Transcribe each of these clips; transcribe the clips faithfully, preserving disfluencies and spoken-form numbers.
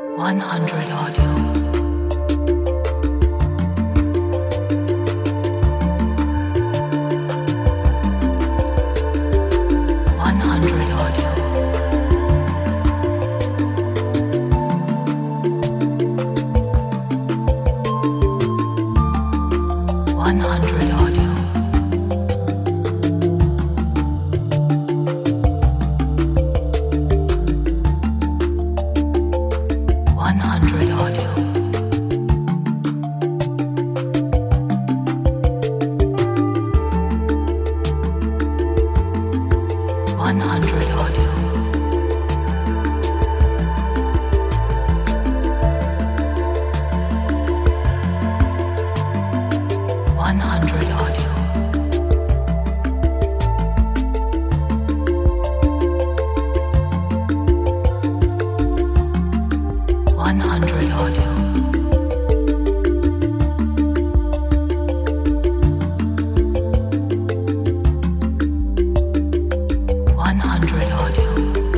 one hundred audio. one hundred audio. one hundred audio. one hundred audio. one hundred audio. one hundred audio. one hundred audio. one hundred audio.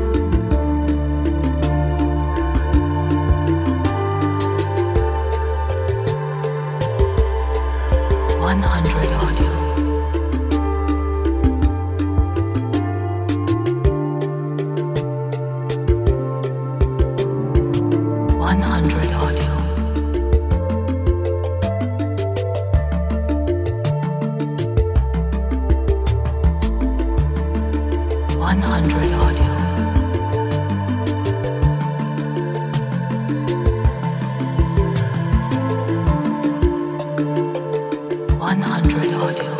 one hundred audio. one hundred audio. one hundred audio. one hundred audio.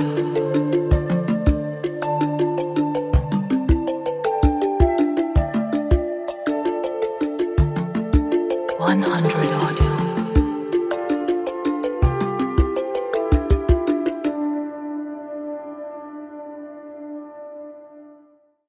one hundred audio.